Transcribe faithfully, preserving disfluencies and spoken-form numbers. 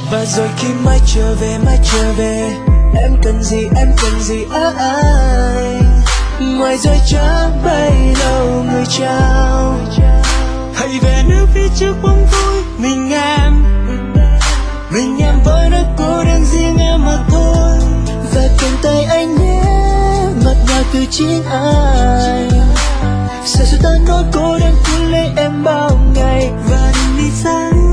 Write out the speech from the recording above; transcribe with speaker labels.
Speaker 1: Và rồi khi mai trở về, mai trở về, em cần gì, em cần gì ở anh, ngoài rồi chẳng bấy lâu người trao. Hãy về nước phía trước bóng tối, mình em, mình em với nỗi cô đơn riêng em mà thôi. Và cầm tay anh nhé, ngọt ngào từ chính anh, sẽ xua tan nỗi cô đơn cuốn lấy em bao ngày. Và đừng đi xa